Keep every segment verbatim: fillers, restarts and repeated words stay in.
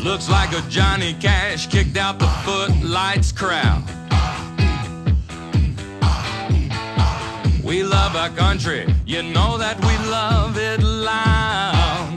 Looks like a Johnny Cash kicked out the footlights crowd. We love our country, you know that we love it loud.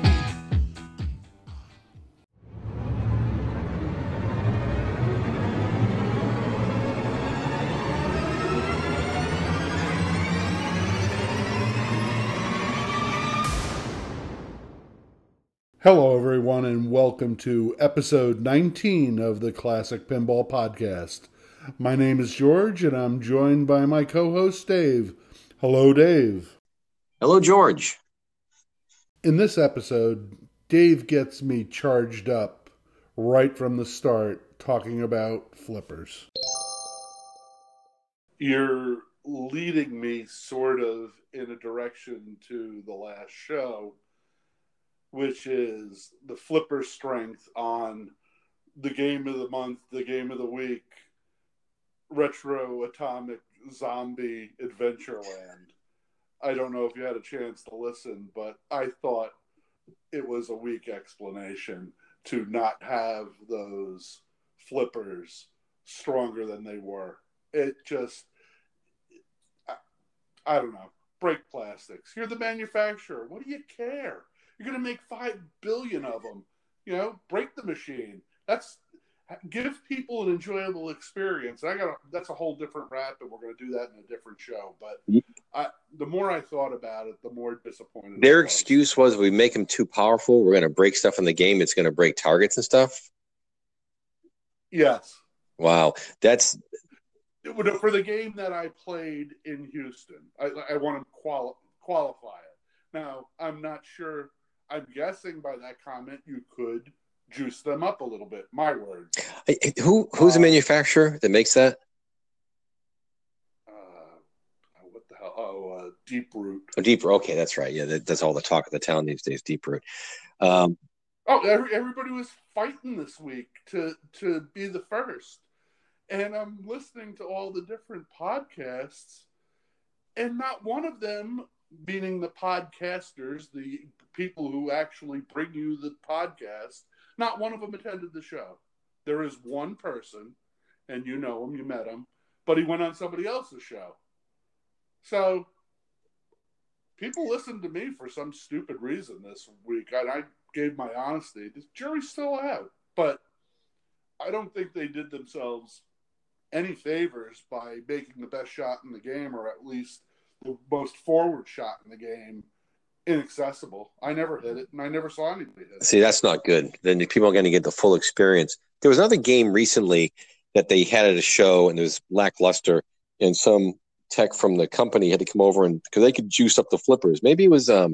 Hello, everyone, and welcome to episode nineteen of the Classic Pinball Podcast. My name is George, and I'm joined by my co-host, Dave. Hello, Dave. Hello, George. In this episode, Dave gets me charged up right from the start talking about flippers. You're leading me sort of in a direction to the last show, which is the flipper strength on the game of the month, the game of the week, Retro Atomic Zombie Adventureland. I don't know if you had a chance to listen, but I thought it was a weak explanation to not have those flippers stronger than they were. It just, I, I don't know, break plastics. You're the manufacturer. What do you care? You're going to make five billion of them. You know, break the machine. That's give people an enjoyable experience. I got a, that's a whole different rap, and we're going to do that in a different show. But I, the more I thought about it, the more disappointed. Their excuse was, we make them too powerful. We're going to break stuff in the game. It's going to break targets and stuff. Yes. Wow, that's for the game that I played in Houston. I, I want to quali- qualify it. Now, I'm not sure. I'm guessing by that comment you could juice them up a little bit. My word. Who who's um, the manufacturer that makes that? Uh, what the hell? Oh, uh, Deep Root. Oh, Deep Root. Okay, that's right. Yeah, that, that's all the talk of the town these days. Deep Root. Um, oh, every, everybody was fighting this week to to be the first, and I'm listening to all the different podcasts, and not one of them, meaning the podcasters, the people who actually bring you the podcast, not one of them attended the show. There is one person, and you know him, you met him, but he went on somebody else's show. So people listened to me for some stupid reason this week, and I gave my honesty. The jury's still out, but I don't think they did themselves any favors by making the best shot in the game, or at least the most forward shot in the game, inaccessible. I never hit it, and I never saw anybody hit it. See, that's not good. Then people are going to get the full experience. There was another game recently that they had at a show, and it was lackluster, and some tech from the company had to come over, and because they could juice up the flippers. Maybe it was, um,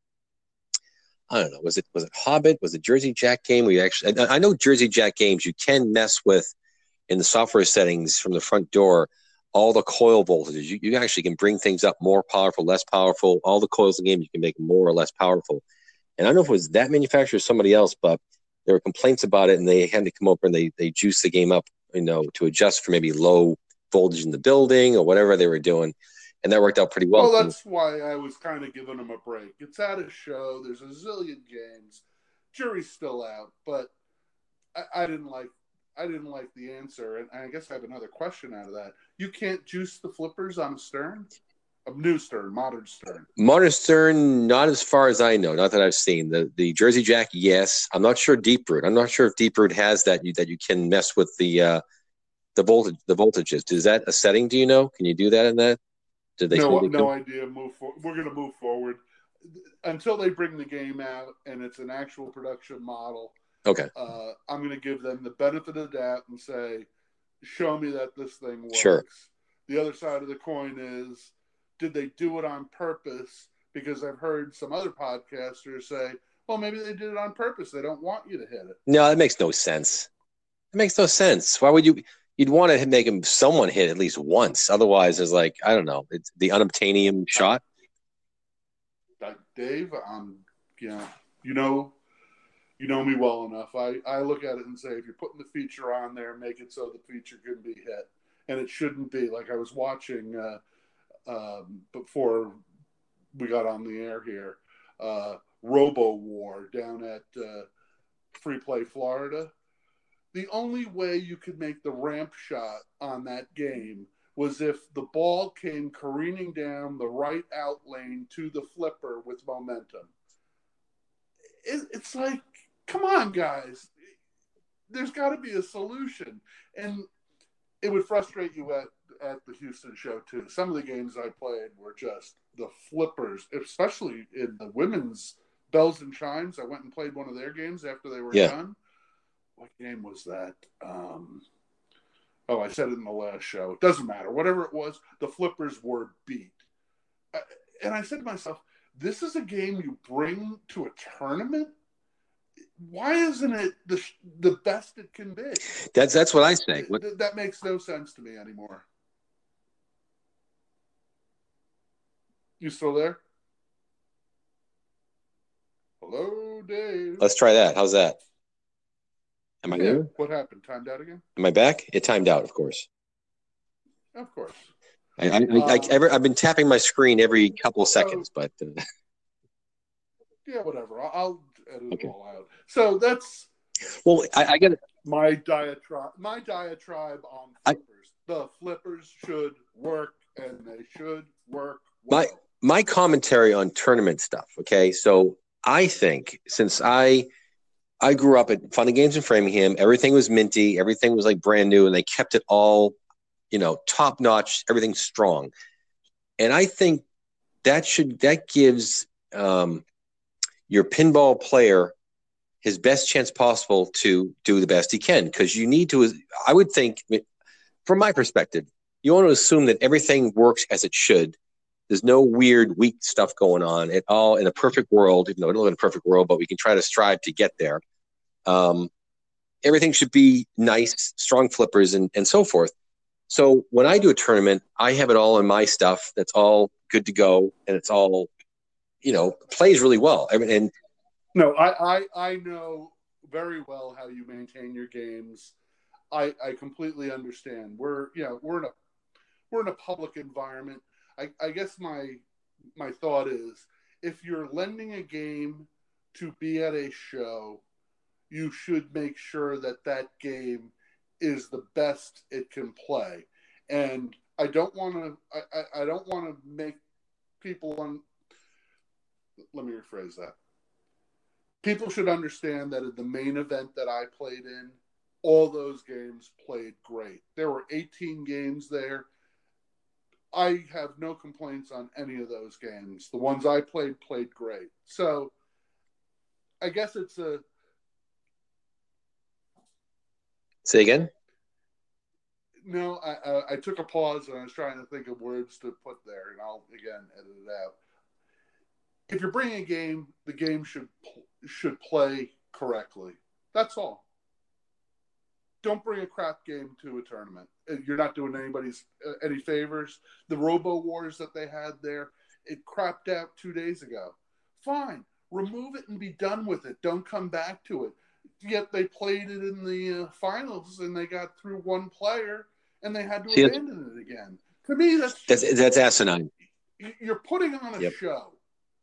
I don't know, was it was it Hobbit? Was it Jersey Jack game? We actually, I know Jersey Jack games you can mess with in the software settings from the front door. All the coil voltages, you, you actually can bring things up more powerful, less powerful. All the coils in the game, you can make them more or less powerful. And I don't know if it was that manufacturer or somebody else, but there were complaints about it, and they had to come over and they they juiced the game up, you know, to adjust for maybe low voltage in the building or whatever they were doing, and that worked out pretty well. Well, that's why I was kind of giving them a break. It's at a show. There's a zillion games. Jury's still out, but I, I didn't like. I didn't like the answer, and I guess I have another question out of that. You can't juice the flippers on a Stern? A new Stern, modern Stern. Modern Stern, not as far as I know, not that I've seen. The the Jersey Jack, yes. I'm not sure Deep Root. I'm not sure if Deep Root has that you that you can mess with the uh, the voltage the voltages. Is that a setting? Do you know? Can you do that in that? Did they no, they no idea. Move for, we're going to move forward until they bring the game out and it's an actual production model. Okay. Uh, I'm going to give them the benefit of the doubt and say, show me that this thing works. Sure. The other side of the coin is, did they do it on purpose? Because I've heard some other podcasters say, well, maybe they did it on purpose. They don't want you to hit it. No, that makes no sense. It makes no sense. Why would you? You'd want to make him someone hit at least once. Otherwise, it's like, I don't know, it's the unobtainium shot. Uh, Dave, um, you know, you know, you know me well enough. I, I look at it and say, if you're putting the feature on there, make it so the feature can be hit. And it shouldn't be. Like I was watching uh, um, before we got on the air here, uh, Robo War down at uh, Free Play Florida. The only way you could make the ramp shot on that game was if the ball came careening down the right out lane to the flipper with momentum. It, it's like, come on, guys. There's got to be a solution. And it would frustrate you at, at the Houston show, too. Some of the games I played were just the flippers, especially in the women's Bells and Chimes. I went and played one of their games after they were yeah. done. What game was that? Um, oh, I said it in the last show. It doesn't matter. Whatever it was, the flippers were beat. Uh, and I said to myself, this is a game you bring to a tournament? Why isn't it the the best it can be? That's that's what I say. What? Th- that makes no sense to me anymore. You still there? Hello, Dave. Let's try that. How's that? Am I yeah, there? What happened? Timed out again? Am I back? It timed out, of course. Of course. I, I, um, I, I, I've been tapping my screen every couple of seconds, but uh... yeah, whatever. I'll, I'll edit okay. it all out. So that's well, I, I get my diatribe. My diatribe on flippers. I, the flippers should work, and they should work well. My my commentary on tournament stuff. Okay, so I think since I. I grew up at Fun and Games in Framingham. Everything was minty. Everything was like brand new, and they kept it all, you know, top notch. Everything strong, and I think that should that gives um, your pinball player his best chance possible to do the best he can. Because you need to. I would think, from my perspective, you want to assume that everything works as it should. There's no weird, weak stuff going on at all in a perfect world, even though we don't live in a perfect world, but we can try to strive to get there. Um, everything should be nice, strong flippers, and, and so forth. So when I do a tournament, I have it all in my stuff that's all good to go, and it's all, you know, plays really well. I mean, and no, I, I, I know very well how you maintain your games. I, I completely understand. We're, you know, we're in a, we're in a public environment. I, I guess my my thought is, if you're lending a game to be at a show, you should make sure that that game is the best it can play. And I don't want to I, I, I don't want to make people on. Let me rephrase that. People should understand that in the main event that I played in, all those games played great. There were eighteen games there. I have no complaints on any of those games. The ones I played, played great. So I guess it's a... Say again? No, I, I, I took a pause and I was trying to think of words to put there, and I'll, again, edit it out. If you're bringing a game, the game should should play correctly. That's all. Don't bring a crap game to a tournament. You're not doing anybody's uh, any favors. The Robo Wars that they had there, it crapped out two days ago. Fine. Remove it and be done with it. Don't come back to it. Yet they played it in the uh, finals and they got through one player and they had to See, abandon it again. To me, that's just, that's, that's asinine. You're putting on a yep. show.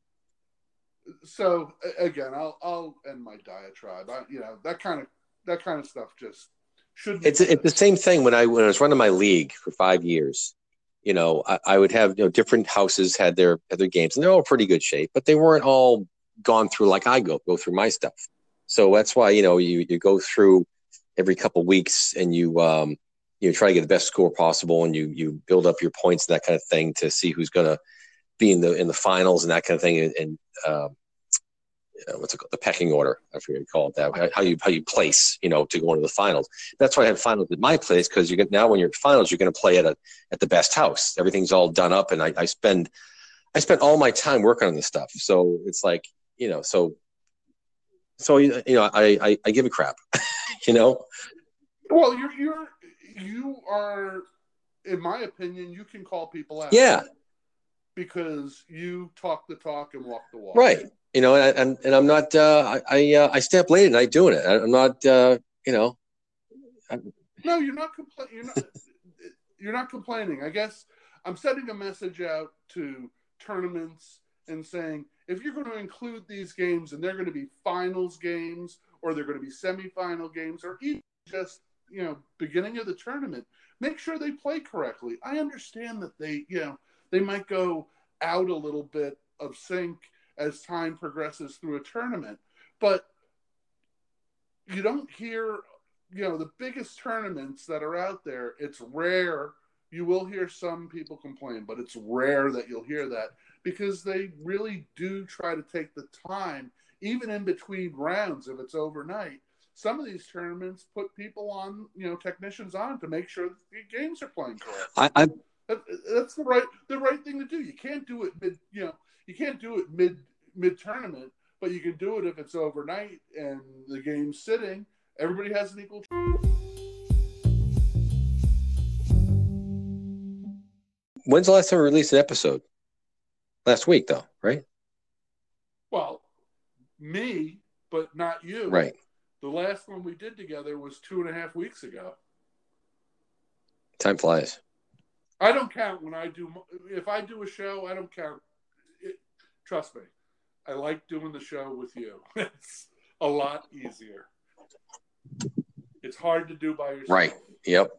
So again, I'll I'll end my diatribe. I, you know that kind of that kind of stuff just. It's it's the same thing when I when I was running my league for five years. You know, I, I would have you know different houses had their had their games, and they're all pretty good shape, but they weren't all gone through like I go go through my stuff. So that's why you know you, you go through every couple of weeks and you um you try to get the best score possible, and you you build up your points and that kind of thing to see who's going to be in the in the finals and that kind of thing, and. and um, Uh, what's it called? The pecking order. I forget what you call it that. How you how you place, you know, to go into the finals. That's why I have finals at my place because you get now when you're at finals, you're going to play at a at the best house. Everything's all done up, and I, I spend I spend all my time working on this stuff. So it's like you know, so so you know, I I, I give a crap, you know. Well, you're you're you are, in my opinion, you can call people out. Yeah. Because you talk the talk and walk the walk. Right. You know, and and, and I'm not. Uh, I I, uh, I stay up late at night doing it. I'm not. Uh, you know. I'm... No, you're not complaining. You're not. You're not complaining. I guess I'm sending a message out to tournaments and saying if you're going to include these games and they're going to be finals games or they're going to be semifinal games, or even just, you know, beginning of the tournament, make sure they play correctly. I understand that they, you know, they might go out a little bit of sync as time progresses through a tournament, but you don't hear, you know, the biggest tournaments that are out there, it's rare. You will hear some people complain, but it's rare that you'll hear that because they really do try to take the time, even in between rounds, if it's overnight. Some of these tournaments put people on, you know, technicians on to make sure that the games are playing correctly. I, I that, that's the right the right thing to do. You can't do it mid, you know, you can't do it mid mid tournament, but you can do it if it's overnight and the game's sitting. Everybody has an equal. When's the last time we released an episode? Last week, though, right? Well, me, but not you. Right. The last one we did together was two and a half weeks ago. Time flies. I don't count when I do. If I do a show, I don't count. It, trust me, I like doing the show with you. It's a lot easier. It's hard to do by yourself. Right. Yep.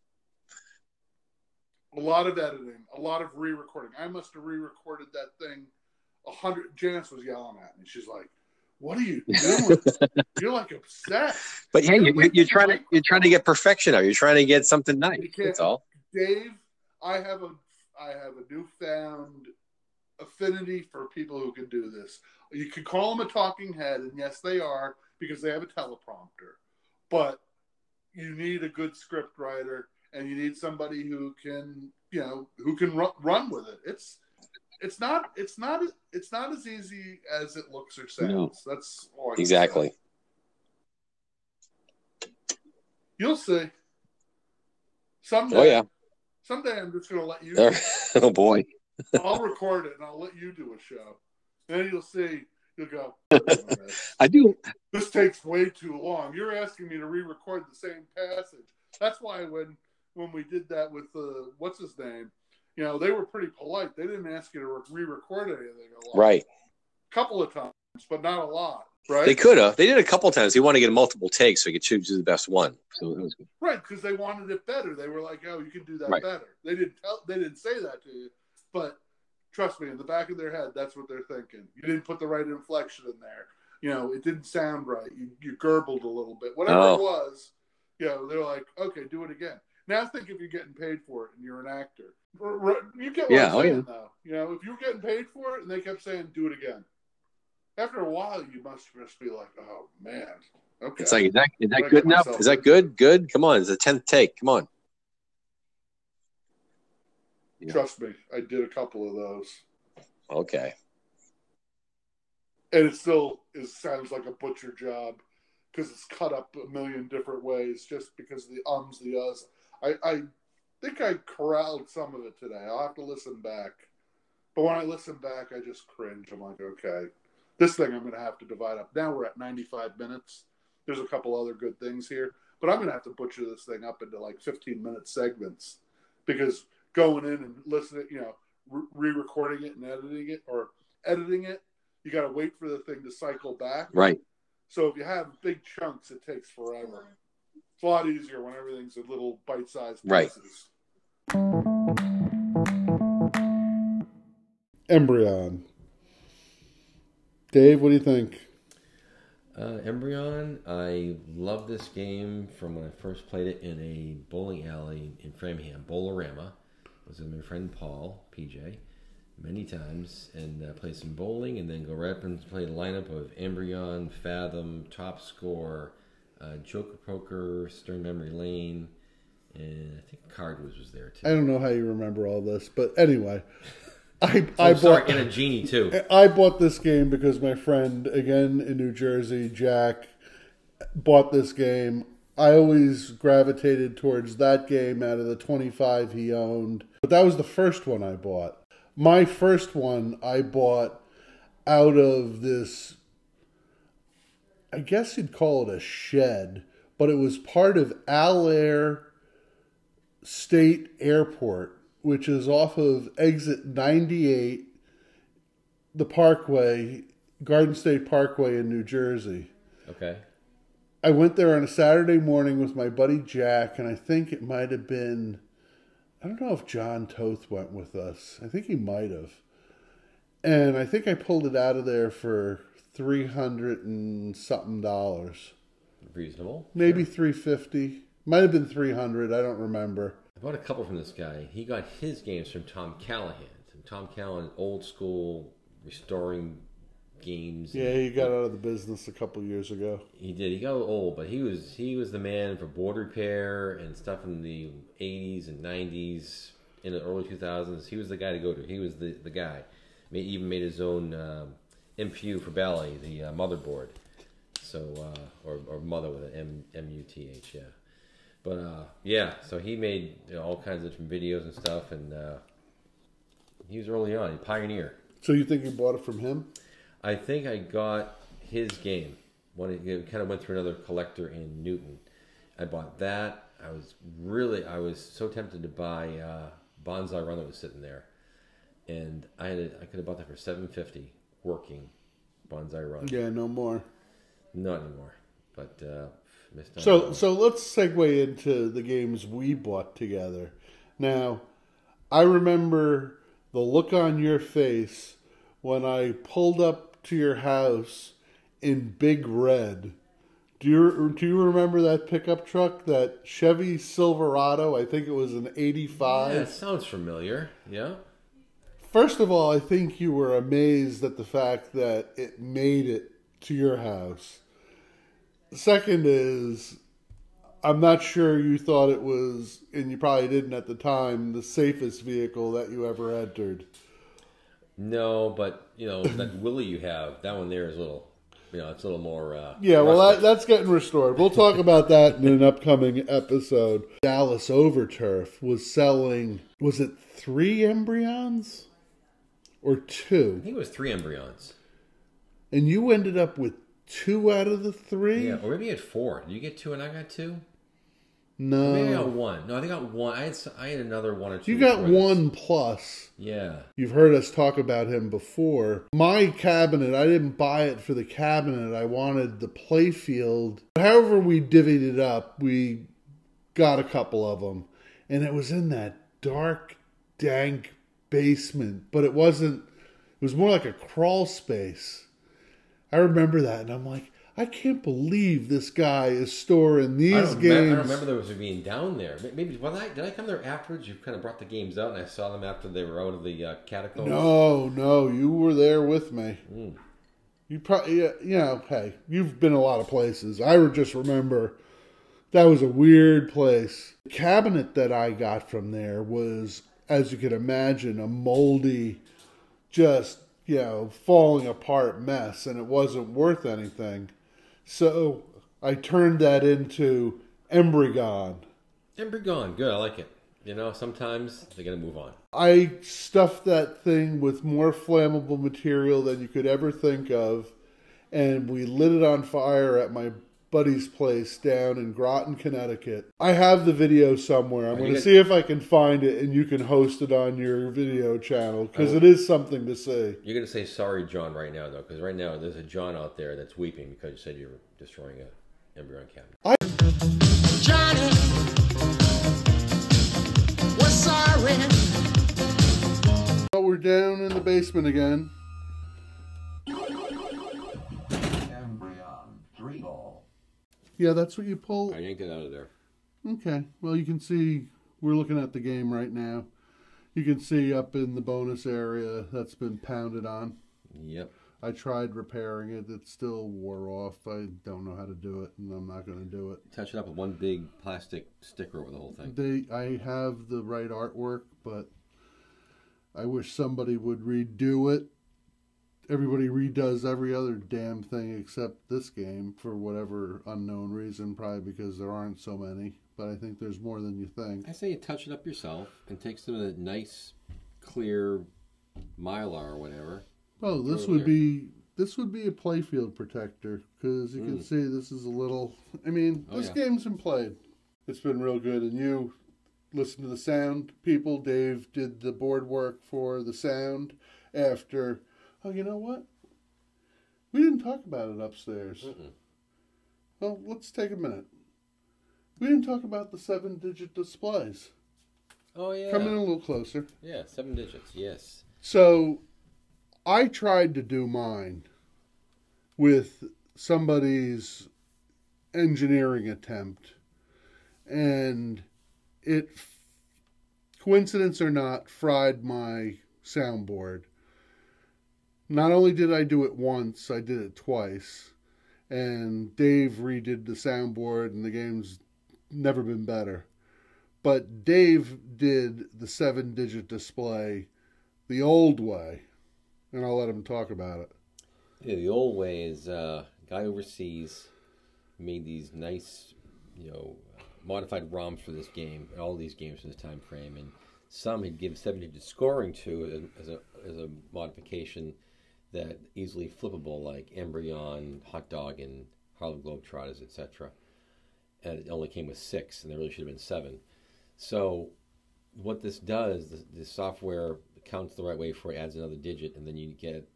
A lot of editing, a lot of re-recording. I must have re-recorded that thing a hundred. Janice was yelling at me. She's like, "What are you doing? You're like obsessed." But hey, you're, you're, you're trying to you're trying to get perfection out. You're trying to get something nice. That's all. Dave, I have a I have a newfound affinity for people who can do this. You could call them a talking head, and yes, they are because they have a teleprompter. But you need a good script writer, and you need somebody who can, you know, who can run, run with it. It's it's not it's not it's not as easy as it looks or sounds. No. That's all I can exactly. say. You'll see. Someday. Oh yeah. Someday I'm just going to let you. Oh boy. I'll record it and I'll let you do a show. And then you'll see. You'll go. I do. This takes way too long. You're asking me to re-record the same passage. That's why when when we did that with uh, what's his name, you know, they were pretty polite. They didn't ask you to re-record anything a lot. Right. A couple of times, but not a lot. Right. They could have. They did a couple of times. They wanted to get multiple takes so they could choose the best one. So that was good. Right, because they wanted it better. They were like, "Oh, you can do that right. better." They didn't tell. They didn't say that to you, but trust me, in the back of their head, that's what they're thinking. You didn't put the right inflection in there. You know, it didn't sound right. You, you gurgled a little bit. Whatever oh. it was, you know, they're like, "Okay, do it again." Now think if you're getting paid for it and you're an actor. You get what yeah, I'm saying, oh, yeah. though. You know, if you were getting paid for it and they kept saying, "Do it again," after a while, you must just be like, "Oh man, okay." It's like, is that, is that good enough? Is that good? Good. Come on, it's the tenth take. Come on. Trust me, I did a couple of those. Okay. And it still is sounds like a butcher job because it's cut up a million different ways just because of the ums, the uhs. I, I think I corralled some of it today. I'll have to listen back. But when I listen back, I just cringe. I'm like, okay, this thing I'm going to have to divide up. Now we're at ninety-five minutes. There's a couple other good things here. But I'm going to have to butcher this thing up into like fifteen-minute segments because going in and listening, you know, re-recording it and editing it or editing it, you got to wait for the thing to cycle back. Right. So if you have big chunks, it takes forever. It's a lot easier when everything's in little bite-sized pieces. Right. Embryon. Dave, what do you think? Uh, Embryon, I love this game from when I first played it in a bowling alley in Framingham, Bowlerama. I was with my friend Paul, P J, many times, and uh, played some bowling, and then go right up and play the lineup of Embryon, Fathom, Top Score, uh, Joker Poker, Stern Memory Lane, and I think Cardwoods was there too. I don't know how you remember all this, but anyway, I oh, I sorry, bought and a genie too. I bought this game because my friend, again in New Jersey, Jack, bought this game. I always gravitated towards that game out of the twenty-five he owned. But that was the first one I bought. My first one I bought out of this, I guess you'd call it a shed, but it was part of Allaire State Airport, which is off of exit ninety-eight, the Parkway, Garden State Parkway in New Jersey. Okay. I went there on a Saturday morning with my buddy Jack, and I think it might have been, I don't know if John Toth went with us. I think he might have. And I think I pulled it out of there for three hundred and something dollars. Reasonable. Maybe sure. three fifty. Might have been three hundred. I don't remember. I bought a couple from this guy. He got his games from Tom Callahan. Tom Callahan, old school, restoring games. Yeah, he got out of the business a couple years ago. He did. He got old, but he was he was the man for board repair and stuff in the eighties and nineties, in the early two thousands. He was the guy to go to. He was the, the guy. He even made his own um, M P U for Bally, the uh, motherboard. So, uh, or, or mother with an M, M U T H, yeah. But, uh, yeah, so he made you know, all kinds of different videos and stuff, and uh, he was early on. He pioneer. So you think you bought it from him? I think I got his game. When it, it kind of went through another collector in Newton. I bought that. I was really, I was so tempted to buy uh, Bonsai Run that was sitting there. And I had a, I could have bought that for seven fifty working Bonsai Run. Yeah, no more. Not anymore. But uh, missed out. So, so let's segue into the games we bought together. Now, I remember the look on your face when I pulled up to your house in Big Red. Do you do you remember that pickup truck, that Chevy Silverado? I think it was an eighty-five. Yeah, it sounds familiar. Yeah. First of all, I think you were amazed at the fact that it made it to your house. Second is, I'm not sure you thought it was, and you probably didn't at the time, the safest vehicle that you ever entered. No, but, you know, that Willie you have, that one there is a little, you know, it's a little more... Uh, yeah, well, rustic. that, that's getting restored. We'll talk about that in an upcoming episode. Dallas Overturf was selling, was it three Embryons? Or two? I think it was three Embryons. And you ended up with two out of the three? Yeah, or maybe you had four. Did you get two and I got two? No. Maybe I got one. No, I think I got one. I had I had another one or two. You got before this. one plus. Yeah. You've heard us talk about him before. My cabinet, I didn't buy it for the cabinet. I wanted the playfield. However we divvied it up, we got a couple of them. And it was in that dark, dank basement. But it wasn't, it was more like a crawl space. I remember that, and I'm like, I can't believe this guy is storing these I don't games. Remember, I don't remember there was being down there. Maybe when I did I come there afterwards? You kind of brought the games out, and I saw them after they were out of the uh, catacombs. No, no, you were there with me. Mm. You probably, you know, hey, you've been a lot of places. I would just remember that was a weird place. The cabinet that I got from there was, as you can imagine, a moldy, just, you know, falling apart mess, and it wasn't worth anything. So I turned that into Embrygon. Embrygon, good. I like it. You know, sometimes they gotta move on. I stuffed that thing with more flammable material than you could ever think of, and we lit it on fire at my buddy's place down in Groton, Connecticut. I have the video somewhere. I'm Are going you to gonna- see if I can find it, and you can host it on your video channel, because Oh. it is something to see. You're gonna say sorry, John, right now, though, because right now there's a John out there that's weeping because you said you were destroying a Embryon cabinet. I Johnny, we're sorry. Oh, we're down in the basement again. Embryon, three ball. Yeah, that's what you pull. I yanked it out of there. Okay. Well, you can see we're looking at the game right now. You can see up in the bonus area that's been pounded on. Yep. I tried repairing it. It still wore off. I don't know how to do it, and I'm not going to do it. Touch it up with one big plastic sticker over the whole thing. They, I have the right artwork, but I wish somebody would redo it. Everybody redoes every other damn thing except this game for whatever unknown reason, probably because there aren't so many. But I think there's more than you think. I say you touch it up yourself and take some of the nice, clear Mylar or whatever. Oh, this Throw it would there. be this would be a playfield protector, because you can Mm. see this is a little. I mean, Oh, this yeah. game's been played. It's been real good, and you listen to the sound, people. Dave did the board work for the sound after. Oh, you know what? We didn't talk about it upstairs. Mm-mm. Well, let's take a minute. We didn't talk about the seven-digit displays. Oh, yeah. Come in a little closer. Yeah, seven digits, yes. So, I tried to do mine with somebody's engineering attempt, and it, coincidence or not, fried my soundboard. Not only did I do it once, I did it twice, and Dave redid the soundboard, and the game's never been better. But Dave did the seven-digit display the old way, and I'll let him talk about it. Yeah, the old way is uh, a guy overseas made these nice, you know, modified ROMs for this game, all these games for this time frame, and some he'd give seven-digit scoring to as a as a modification that easily flippable, like Embryon, Hot Dog, and Harlem Globetrotters, et cetera. And it only came with six, and there really should have been seven. So what this does, the, the software counts the right way for it, adds another digit, and then you get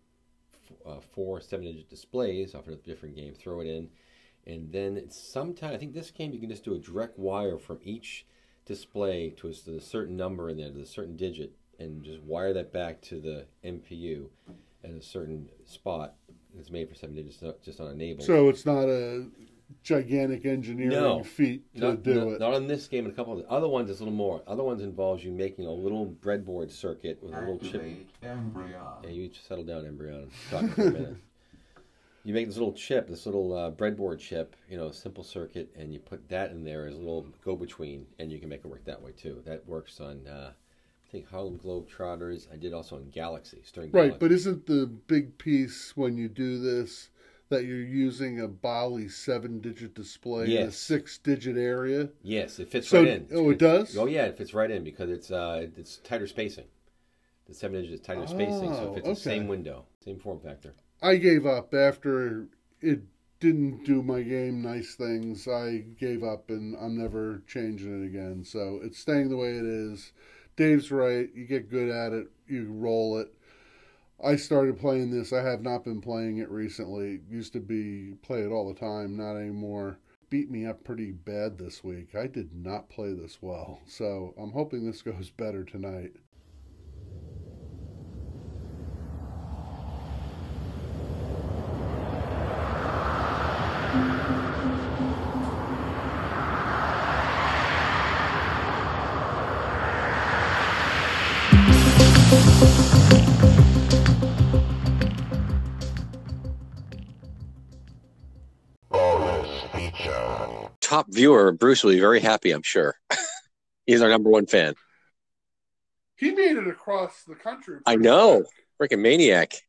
uh, four seven-digit displays off of a different game, throw it in, and then it's sometimes, I think this game you can just do a direct wire from each display to a, to a certain number in there, to a certain digit, and just wire that back to the M P U at a certain spot. It's made for seven digits, just on enable. So it's not a gigantic engineering no, feat to not, do not, it. Not on this game and a couple of the other ones. It's a little more. Other ones involves you making a little breadboard circuit with a little chip. Embryon. Yeah, you settle down, Embryon. Talk for a minute. You make this little chip, this little uh, breadboard chip, you know, simple circuit, and you put that in there as a little go-between, and you can make it work that way too. That works on, uh, I think, Harlem Globetrotters. I did also on Galaxy, Stirring Right, Galaxy. but isn't the big piece when you do this that you're using a Bali seven-digit display in a Yes. six-digit area? Yes, it fits So, right in. oh, it does? Oh yeah, it fits right in because it's uh, it's tighter spacing. The seven digits is tighter spacing, so Oh, it fits okay. the same window, same form factor. I gave up after it didn't do my game nice things. I gave up, and I'm never changing it again. So it's staying the way it is. Dave's right. You get good at it, you roll it. I started playing this. I have not been playing it recently. Used to be play it all the time, not anymore. Beat me up pretty bad this week. I did not play this well. So I'm hoping this goes better tonight. Top viewer, Bruce, will be very happy, I'm sure. He's our number one fan. He made it across the country. I pretty know. quick. Freaking maniac.